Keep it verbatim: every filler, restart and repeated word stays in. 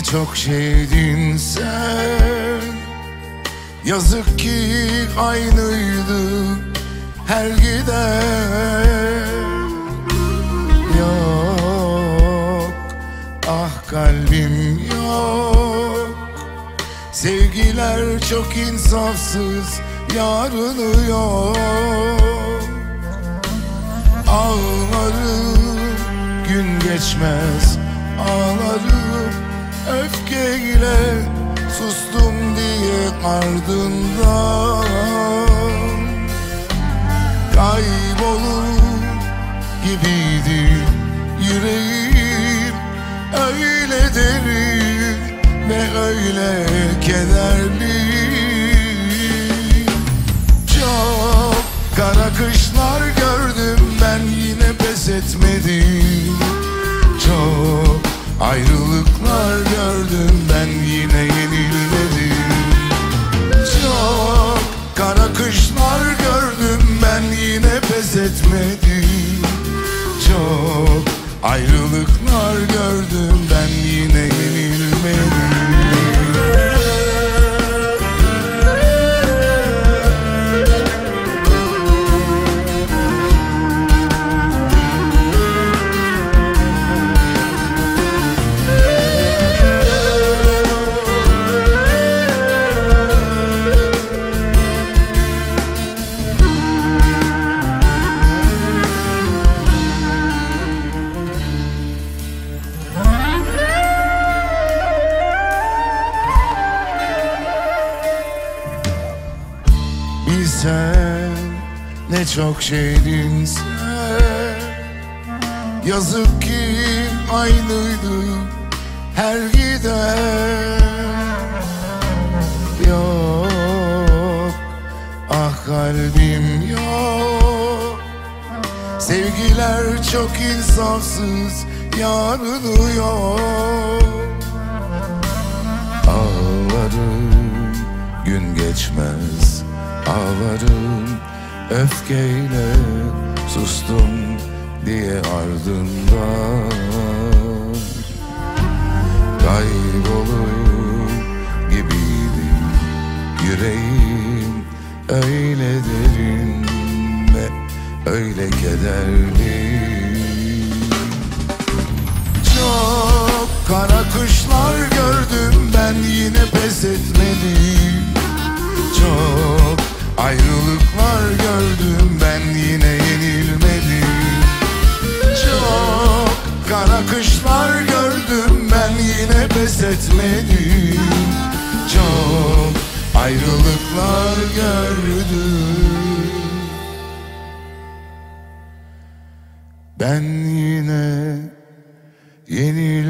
çok şeydin sen. Yazık ki aynıydı her giden. Yok, ah kalbim yok. Sevgiler çok insafsız, yarını yok. Ağlarım, gün geçmez ağlarım. Öfkeyle sustum diye ardından. Kaybolur gibiydi yüreğim, öyle derin ve öyle kederli. Çok kara kışlar gördüm, ben yine pes etmedim. Çok ayrılıklar gördüm, ben yine yenilmedim. Çok kara kışlar gördüm, ben yine pes etmedim. Çok ayrılıklar gördüm, ben yine yenilmedim. Sen ne çok şeydin sen. Yazık ki aynıydı her giden. Yok, ah kalbim yok. Sevgiler çok insafsız, yarını yok. Ağlarım, gün geçmez ağlarım. Öfkeyle sustum diye ardından. Kaybolur gibiydi yüreğim, öyle derin ve öyle kederli. Çok kara kışlar gördüm, ben yine pes etmedim. Çok ayrılıklar gördüm, ben yine yenilmedim. Çok kara kışlar gördüm, ben yine pes etmedim. Çok ayrılıklar gördüm, ben yine yenilmedim.